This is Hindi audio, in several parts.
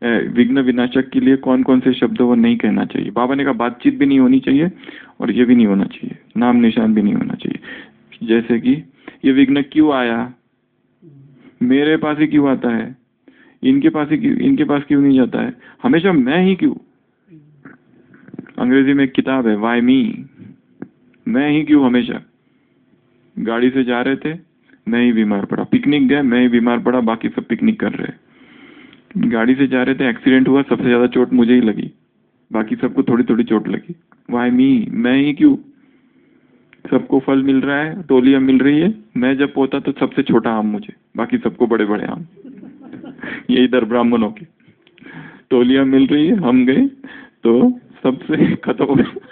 विघ्न विनाशक के लिए कौन कौन से शब्द वो नहीं कहना चाहिए। बाबा ने कहा बातचीत भी नहीं होनी चाहिए और ये भी नहीं होना चाहिए, नाम निशान भी नहीं होना चाहिए। जैसे कि ये विघ्न क्यों आया, मेरे पास ही क्यों आता है, इनके पास क्यों नहीं जाता है, हमेशा मैं ही क्यों। अंग्रेजी में एक किताब है वाई मी, मैं ही क्यों हमेशा। गाड़ी से जा रहे थे, मैं ही बीमार पड़ा, पिकनिक गए, मैं ही बीमार पड़ा, बाकी सब पिकनिक कर रहे। गाड़ी से जा रहे थे, एक्सीडेंट हुआ, सबसे ज्यादा चोट मुझे ही लगी, बाकी सबको थोड़ी थोड़ी चोट लगी। वाई मी, मैं ही क्यों। सबको फल मिल रहा है, टोलियां मिल रही है, मैं जब पहुंचा तो सबसे छोटा आम मुझे, बाकी सबको बड़े बड़े आम। ये इधर ब्राह्मणों की टोलियां मिल रही है, हम गए तो सबसे खत्म हो गए।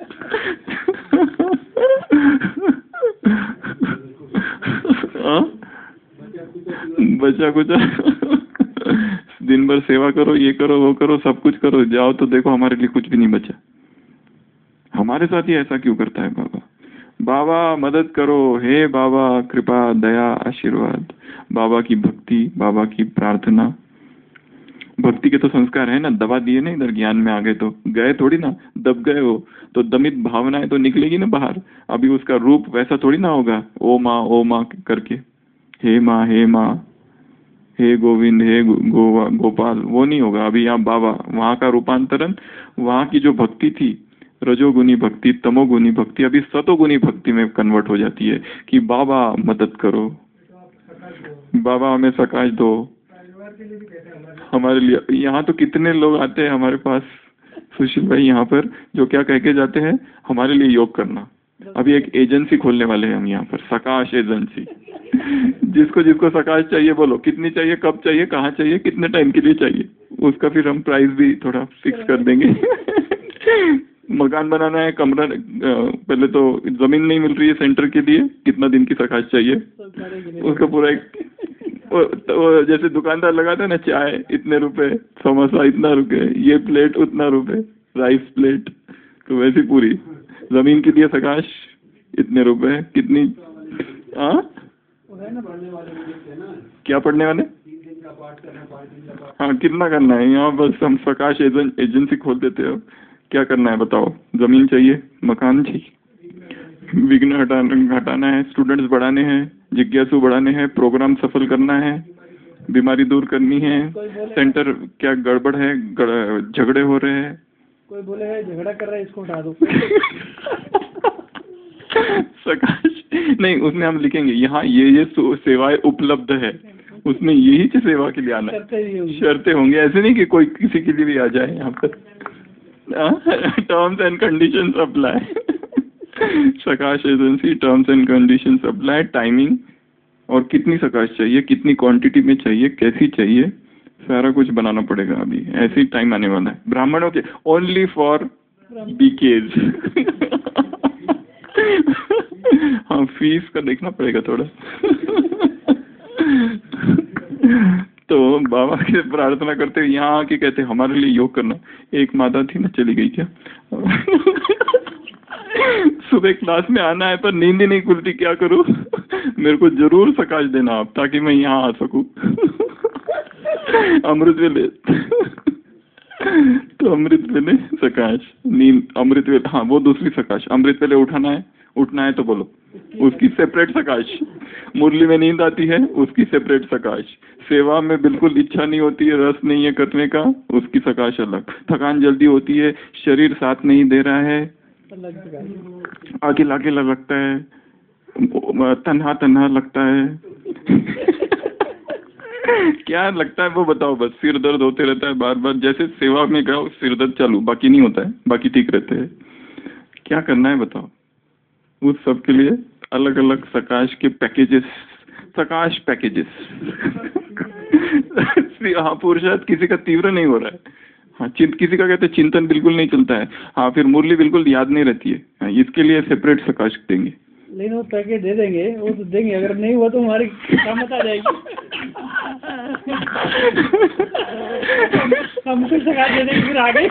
बचा कुछ दिन भर सेवा करो, ये करो वो करो, सब कुछ करो, जाओ तो देखो हमारे लिए कुछ भी नहीं बचा। हमारे साथ ही ऐसा क्यों करता है बाबा। बाबा मदद करो, हे बाबा कृपा दया आशीर्वाद। बाबा की भक्ति, बाबा की प्रार्थना। भक्ति के तो संस्कार है ना, दबा दिए ना, इधर ज्ञान में आ गए तो गए थोड़ी ना, दब गए हो तो दमित भावनाएं तो निकलेगी ना बाहर। अभी उसका रूप वैसा थोड़ी ना होगा, ओ माँ करके, हे माँ हे गोविंद, हे गोपाल, वो नहीं होगा अभी। यहाँ बाबा, वहां का रूपांतरण, वहां की जो भक्ति थी, रजोगुनी भक्ति, तमोगुनी भक्ति, अभी सतोगुनी भक्ति में कन्वर्ट हो जाती है कि बाबा मदद करो, बाबा हमें सकाश दो। हमारे लिए यहाँ तो कितने लोग आते हैं हमारे पास सुशील भाई, यहाँ पर जो क्या कह के जाते हैं, हमारे लिए योग करना। अभी एक एजेंसी खोलने वाले हैं हम यहाँ पर, सकाश एजेंसी। जिसको सकाश चाहिए बोलो, कितनी चाहिए, कब चाहिए, कहाँ चाहिए, कितने टाइम के लिए चाहिए, उसका फिर हम प्राइस भी थोड़ा फिक्स कर देंगे। मकान बनाना है, कमरा, पहले तो जमीन नहीं मिल रही है सेंटर के लिए, कितना दिन की सकाश चाहिए, उसका पूरा एक तो जैसे दुकानदार लगाता है ना, चाय इतने रुपए, समोसा इतना रुपए, ये प्लेट उतना रुपए, राइस प्लेट, तो वैसी पूरी जमीन के लिए सकाश इतने रुपए, कितनी। क्या पढ़ने वाले, हाँ कितना करना है यहाँ, बस हम सकाश एजेंसी खोल देते हो। क्या करना है बताओ, जमीन चाहिए, मकान चाहिए, विघ्न हटाना है, स्टूडेंट्स बढ़ाने हैं, जिज्ञासु बढ़ाने हैं, प्रोग्राम सफल करना है, बीमारी दूर करनी है, सेंटर क्या गड़बड़ है, झगड़े हो रहे हैं, कोई बोले है झगड़ा कर रहा है इसको हटा दो। सकाश नहीं, उसमें हम लिखेंगे यहाँ ये सेवाएं उपलब्ध है, उसमें यही सेवा के लिए आना है, शर्तें होंगी, ऐसे नहीं कि कोई किसी के लिए भी आ जाए यहाँ पर। Terms and conditions apply. Sakash agency, terms and conditions apply, timing और कितनी सकाश चाहिए, कितनी क्वांटिटी में चाहिए, कैसी चाहिए, सारा कुछ बनाना पड़ेगा। अभी ऐसे ही टाइम आने वाला है ब्राह्मणों के, ओनली फॉर बीकेज। हाँ फीस का देखना पड़ेगा थोड़ा। तो बाबा के प्रार्थना करते हुए यहाँ आके कहते हमारे लिए योग करना। एक माता थी ना, चली गई क्या, सुबह क्लास में आना है पर नींद ही नहीं खुलती, क्या करूं। मेरे को जरूर सकाश देना आप, ताकि मैं यहाँ आ सकूं। अमृत वेले तो अमृत वेले सकाश, नींद अमृत वेले, हाँ वो दूसरी सकाश, अमृत वेले उठना है तो बोलो, उसकी सेपरेट सकाश। मुरली में नींद आती है, उसकी सेपरेट सकाश। सेवा में बिल्कुल इच्छा नहीं होती है, रस नहीं है करने का, उसकी सकाश अलग। थकान जल्दी होती है, शरीर साथ नहीं दे रहा है, अकेला अकेला लगता है, तन्हा लगता है। क्या लगता है वो बताओ, बस सिर दर्द होते रहता है बार बार, जैसे सेवा में गया सिर दर्द चालू, बाकी नहीं होता है, बाकी ठीक रहते हैं। क्या करना है बताओ। उस सब के लिए अलग अलग सकाश के पैकेजेस, सकाश पैकेजेस। हाँ पुरुषार्थ किसी का तीव्र नहीं हो रहा है, हाँ किसी का कहते चिंतन बिल्कुल नहीं चलता है, हाँ फिर मुरली बिल्कुल याद नहीं रहती है, हाँ, इसके लिए सेपरेट सकाश देंगे। लेकिन वो पैकेज दे देंगे, वो तो देंगे, अगर नहीं हुआ तो हमारी कीमत आ जाएगी। हम कुछ सकाश दे देंगे फिर आगे।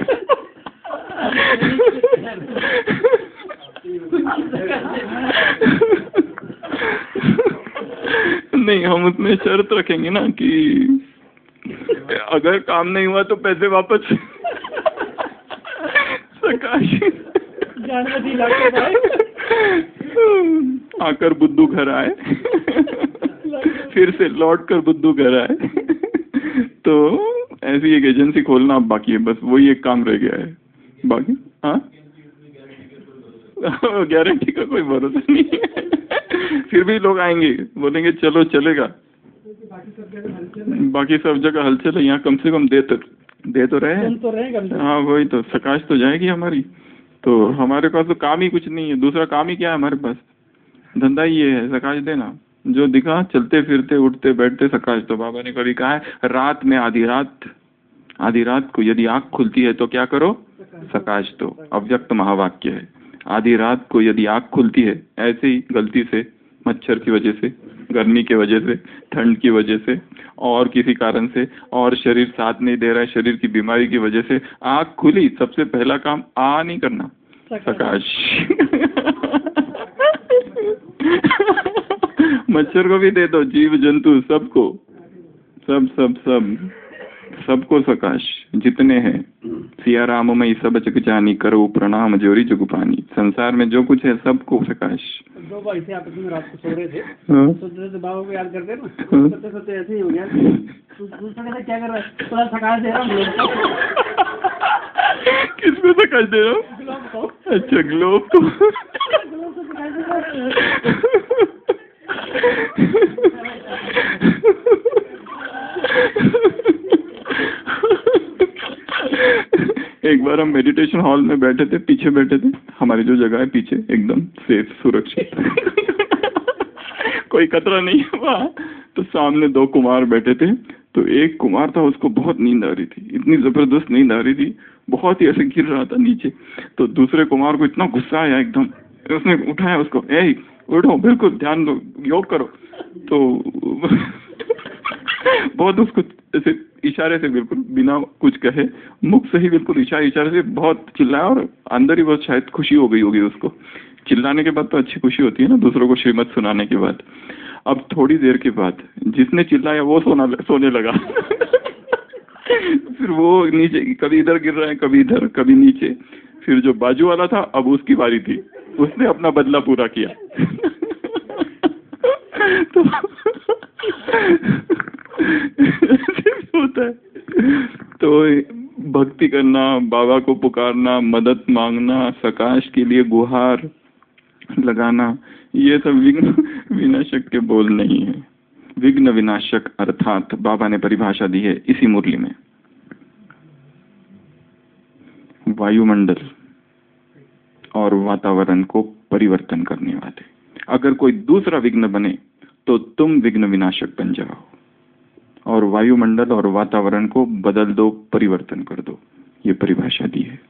नहीं हम उसमें शर्त रखेंगे ना कि अगर काम नहीं हुआ तो पैसे वापस। सकाश जानवती लाके भाई आकर बुद्धू घर आए, फिर से लौट कर बुद्धू घर आए। तो ऐसी एक एजेंसी खोलना अब बाकी है, बस वही एक काम रह गया है। बाकी हाँ गारंटी का कोई भरोसा नहीं है। फिर भी लोग आएंगे, बोलेंगे चलो चलेगा। बाकी सब जगह हलचल है, यहाँ कम से कम दे तो रहे हैं। हाँ वही तो, सकाश तो जाएगी हमारी। तो हमारे पास तो काम ही कुछ नहीं है, दूसरा काम ही क्या है हमारे पास? धंधा ही ये है, सकाश देना। जो दिखा चलते फिरते उठते बैठते सकाश। तो बाबा ने कभी कहा है रात में आधी रात को यदि आँख खुलती है तो क्या करो? सकाश। तो अव्यक्त महावाक्य है। आधी रात को यदि आँख खुलती है ऐसे ही गलती से, मच्छर की वजह से, गर्मी की वजह से, ठंड की वजह से और किसी कारण से, और शरीर साथ नहीं दे रहा है, शरीर की बीमारी की वजह से आँख खुली, सबसे पहला काम आ नहीं करना, सकाश। मच्छर को भी दे दो, जीव जंतु सबको, सबको सकाश जितने हैं। सिया राम मई सब जग जानी, करो प्रणाम जोरी जुगपानी। संसार में जो कुछ है सबको सकाश। दो भाई थे आपस में, रात को सो रहे थे, तो बाबा को याद करते ना, सोते ऐसे ही हो गया। तू क्या कर रहा है? थोड़ा सकाश दे रहा हूँ। किसको सकाश दे रहा हूँ? अच्छा ग्लोब को। एक बार हम मेडिटेशन हॉल में बैठे थे, पीछे बैठे थे, हमारी जो जगह है पीछे एकदम सेफ सुरक्षित। कोई खतरा नहीं हुआ। तो सामने दो कुमार बैठे थे। तो एक कुमार था, उसको बहुत नींद आ रही थी, इतनी जबरदस्त नींद आ रही थी, बहुत ही ऐसे गिर रहा था नीचे। तो दूसरे कुमार को इतना गुस्सा आया एकदम, उसने उठाया उसको, ए उठो, बिल्कुल ध्यान दो, योग करो। तो बहुत उसको ऐसे इशारे से, बिल्कुल बिना कुछ कहे, मुख से ही बिल्कुल इशारे से बहुत चिल्लाया, और अंदर ही बहुत शायद खुशी हो गई होगी उसको। चिल्लाने के बाद तो अच्छी खुशी होती है ना, दूसरों को श्रीमत सुनाने के बाद। अब थोड़ी देर के बाद जिसने चिल्लाया वो सोने लगा। फिर वो नीचे, कभी इधर गिर रहा है, कभी इधर, कभी नीचे। फिर जो बाजू वाला था, अब उसकी बारी थी, उसने अपना बदला पूरा किया। तो होता है। तो भक्ति करना, बाबा को पुकारना, मदद मांगना, सकाश के लिए गुहार लगाना, ये सब विघ्न विनाशक के बोल नहीं है। विघ्न विनाशक अर्थात बाबा ने परिभाषा दी है इसी मुरली में, वायुमंडल और वातावरण को परिवर्तन करने वाले। अगर कोई दूसरा विघ्न बने तो तुम विघ्न विनाशक बन जाओ, और वायुमंडल और वातावरण को बदल दो, परिवर्तन कर दो। ये परिभाषा दी है।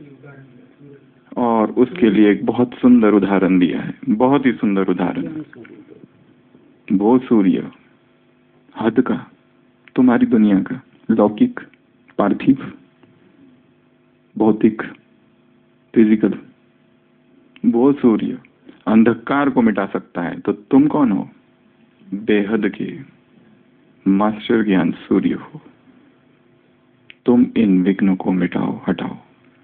और उसके लिए एक बहुत सुंदर उदाहरण दिया है, बहुत ही सुंदर उदाहरण। वो सूर्य हद का, तुम्हारी दुनिया का, लौकिक, पार्थिव, भौतिक, फिजिकल, वो सूर्य अंधकार को मिटा सकता है, तो तुम कौन हो? बेहद के मास्टर ज्ञान सूर्य हो। तुम इन विघ्नों को मिटाओ, हटाओ।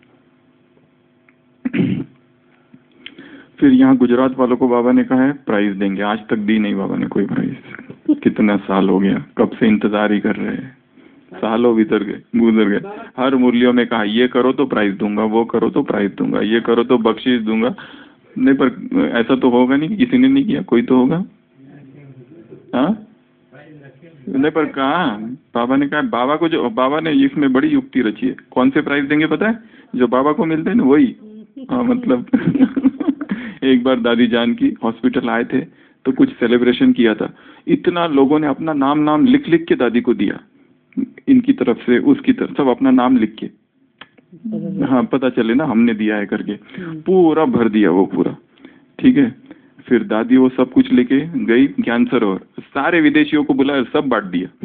फिर यहाँ गुजरात वालों को बाबा ने कहा है प्राइज देंगे। आज तक दी नहीं बाबा ने कोई प्राइज। कितना साल हो गया, कब से इंतजार ही कर रहे हैं, सालों गुजर गए। हर मुरलियों में कहा ये करो तो प्राइज दूंगा, वो करो तो प्राइज दूंगा, ये करो तो बख्शीश दूंगा। नहीं, पर ऐसा तो होगा नहीं, किसी ने नहीं किया, कोई तो होगा। हाँ नहीं, पर कहा बाबा ने कहा, बाबा को जो, बाबा ने इसमें बड़ी युक्ति रची है। कौन से प्राइज देंगे पता है? जो बाबा को मिलते हैं ना, वही। हाँ मतलब एक बार दादी जान की हॉस्पिटल आए थे, तो कुछ सेलिब्रेशन किया था। इतना लोगों ने अपना नाम लिख लिख के दादी को दिया, इनकी तरफ से, उसकी तरफ, सब अपना नाम लिख के, हाँ पता चले ना हमने दिया है करके, पूरा भर दिया वो पूरा। ठीक है, फिर दादी वो सब कुछ लेके गई ज्ञान सरोवर, सारे विदेशियों को बुलाया, सब बांट दिया।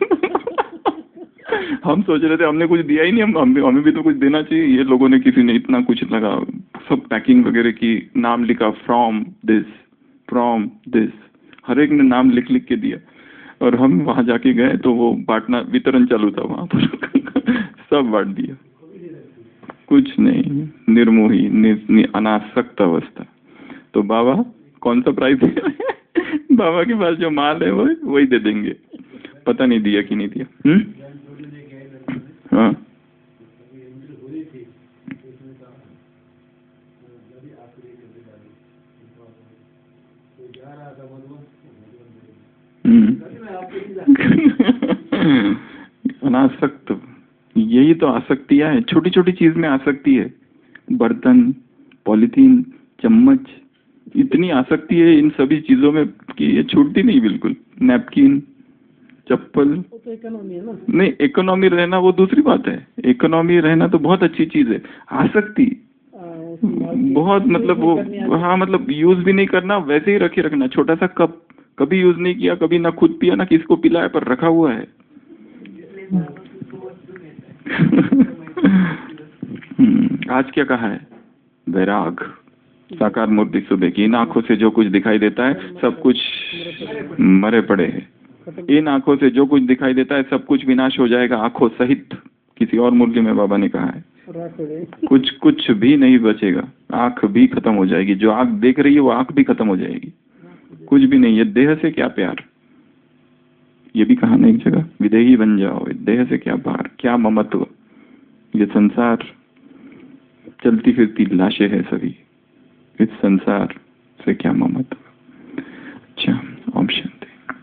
हम सोच रहे थे हमने कुछ दिया ही नहीं, हमें भी तो कुछ देना चाहिए। ये लोगों ने, किसी ने इतना कुछ लगा, सब पैकिंग वगैरह की, नाम लिखा फ्रॉम दिस, हर एक ने नाम लिख लिख के दिया। और हम वहां जाके गए तो वो बांटना वितरण चालू था वहां पर सब बांट दिया, कुछ नहीं, निर्मोही अनासक्त अवस्था। तो बाबा कौन सा प्राइस दे रहे हैं? बाबा के पास जो माल है वो वही दे देंगे, पता नहीं दिया कि नहीं दिया। हाँ अनासक्त, यही तो आसक्तियां है, छोटी छोटी चीज में आसक्ति है। बर्तन, पॉलिथीन, चम्मच, इतनी आसक्ति है इन सभी चीजों में कि ये छूटती नहीं बिल्कुल। नैपकिन, चप्पल, तो इकोनॉमी है ना। नहीं, इकोनॉमी रहना वो दूसरी बात है, इकोनॉमी रहना तो बहुत अच्छी चीज है। आसक्ति बहुत, मतलब वो, हाँ मतलब यूज भी नहीं करना, वैसे ही रखे रखना। छोटा सा कप, कभी यूज नहीं किया, कभी ना खुद पिया ना किसको पिलाया, पर रखा हुआ है। आज क्या कहा है? वैराग, साकार मूर्ति सुबह की। इन आंखों से जो कुछ दिखाई देता है सब कुछ मरे पड़े है। इन आंखों से जो कुछ दिखाई देता है सब कुछ विनाश हो जाएगा, आंखों सहित। किसी और मुरली में बाबा ने कहा है कुछ भी नहीं बचेगा, आंख भी खत्म हो जाएगी। जो आंख देख रही है वो आंख भी खत्म हो जाएगी, कुछ भी नहीं है। देह से क्या प्यार, ये भी कहा ना एक जगह, विदेही बन जाओ, देह से क्या प्यार, क्या ममत्व। ये संसार चलती फिरती लाशें है सभी, इस संसार से क्या ममत्व। अच्छा, ऑप्शन।